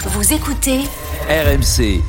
Vous écoutez RMC.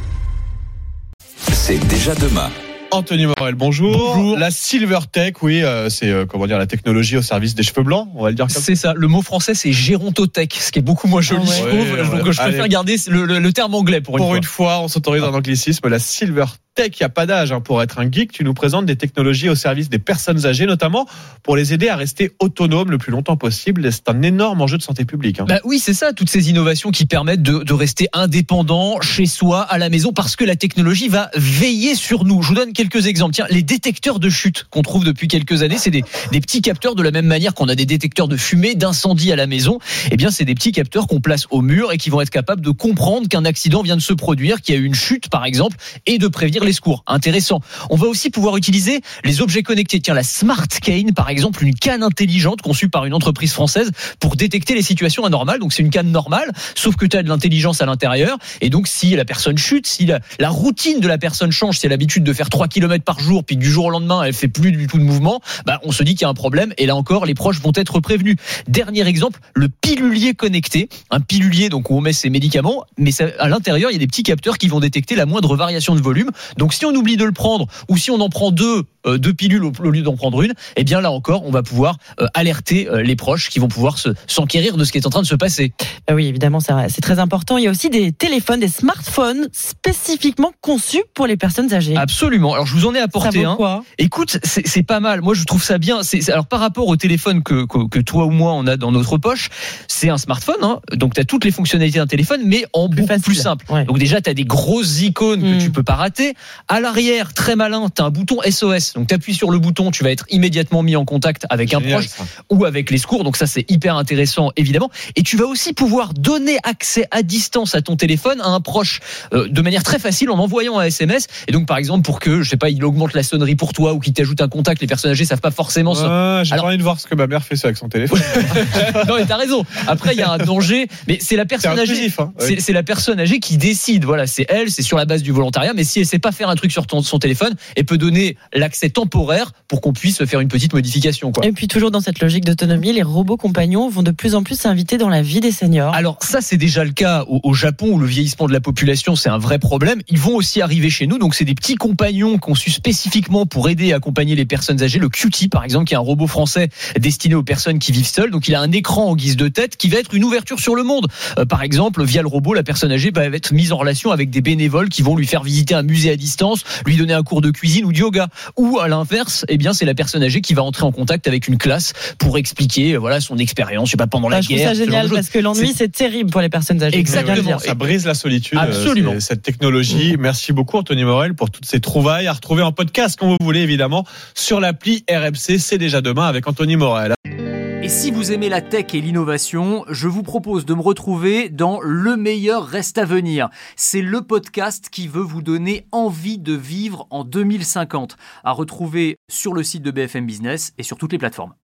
C'est déjà demain. Anthony Morel, bonjour. Bonjour. La Silvertech, oui, c'est la technologie au service des cheveux blancs, on va le dire comme ça. C'est ça. Le mot français, c'est gérontotech, ce qui est beaucoup moins joli, je trouve. Donc, je préfère garder le terme anglais pour une fois. Pour une fois, on s'autorise un anglicisme. La Silvertech, il n'y a pas d'âge pour être un geek. Tu nous présentes des technologies au service des personnes âgées, notamment pour les aider à rester autonomes le plus longtemps possible. C'est un énorme enjeu de santé publique. Oui, c'est ça. Toutes ces innovations qui permettent de rester indépendant chez soi, à la maison, parce que la technologie va veiller sur nous. Je vous donne quelques exemples. Tiens, les détecteurs de chute qu'on trouve depuis quelques années, c'est des petits capteurs de la même manière qu'on a des détecteurs de fumée, d'incendie à la maison. Eh bien, c'est des petits capteurs qu'on place au mur et qui vont être capables de comprendre qu'un accident vient de se produire, qu'il y a eu une chute, par exemple, et de prévenir les secours. Intéressant. On va aussi pouvoir utiliser les objets connectés. Tiens, la Smart Cane, par exemple, une canne intelligente conçue par une entreprise française pour détecter les situations anormales. Donc, c'est une canne normale, sauf que tu as de l'intelligence à l'intérieur. Et donc, si la personne chute, si la routine de la personne change, si elle a l'habitude de faire 3 km par jour, puis que du jour au lendemain, elle fait plus du tout de mouvement, on se dit qu'il y a un problème. Et là encore, les proches vont être prévenus. Dernier exemple, le pilulier connecté. Un pilulier, donc, où on met ses médicaments, mais à l'intérieur, il y a des petits capteurs qui vont détecter la moindre variation de volume. Donc, si on oublie de le prendre, ou si on en prend deux pilules au lieu d'en prendre une, eh bien là encore, on va pouvoir alerter les proches qui vont pouvoir s'enquérir de ce qui est en train de se passer. Oui, évidemment, c'est très important. Il y a aussi des téléphones, des smartphones spécifiquement conçus pour les personnes âgées. Absolument. Alors, je vous en ai apporté un. Quoi Écoute, c'est pas mal. Moi, je trouve ça bien. Alors, par rapport au téléphone que toi ou moi, on a dans notre poche, c'est un smartphone. Donc, tu as toutes les fonctionnalités d'un téléphone, mais en beaucoup plus simple. Ouais. Donc, déjà, tu as des grosses icônes que tu peux pas rater. À l'arrière, très malin, tu as un bouton SOS. Donc, tu appuies sur le bouton, tu vas être immédiatement mis en contact avec un proche ou avec les secours. Donc, ça, c'est hyper intéressant, évidemment. Et tu vas aussi pouvoir donner accès à distance à ton téléphone à un proche de manière très facile en envoyant un SMS. Et donc, par exemple, pour que, je sais pas, il augmente la sonnerie pour toi ou qu'il t'ajoute un contact, les personnes âgées savent pas forcément ça. J'ai envie de voir ce que ma mère fait ça avec son téléphone. Non, mais t'as raison. Après, il y a un danger, mais c'est la personne âgée. C'est la personne âgée qui décide. Voilà, c'est elle, c'est sur la base du volontariat. Mais si elle sait pas faire un truc sur son téléphone, elle peut donner l'accès temporaire pour qu'on puisse faire une petite modification, quoi. Et puis, toujours dans cette logique d'autonomie, les robots compagnons vont de plus en plus s'inviter dans la vie des seniors. Alors, ça, c'est déjà le cas au Japon, où le vieillissement de la population, c'est un vrai problème. Ils vont aussi arriver chez nous. Donc, c'est des petits compagnons conçus spécifiquement pour aider et accompagner les personnes âgées. Le Cutie, par exemple, qui est un robot français destiné aux personnes qui vivent seules. Donc, il a un écran en guise de tête qui va être une ouverture sur le monde. Par exemple, via le robot, la personne âgée va être mise en relation avec des bénévoles qui vont lui faire visiter un musée à distance, lui donner un cours de cuisine ou de yoga. Ou à l'inverse, c'est la personne âgée qui va entrer en contact avec une classe pour expliquer son expérience, je sais pas, pendant la guerre. Je trouve ça génial parce que l'ennui, c'est terrible pour les personnes âgées. Exactement. Ça brise la solitude. Absolument. Cette technologie. Merci beaucoup, Anthony Morel, pour toutes ces trouvailles à retrouver en podcast quand vous voulez, évidemment, sur l'appli RMC. C'est déjà demain avec Anthony Morel. Et si vous aimez la tech et l'innovation, je vous propose de me retrouver dans Le meilleur reste à venir. C'est le podcast qui veut vous donner envie de vivre en 2050. À retrouver sur le site de BFM Business et sur toutes les plateformes.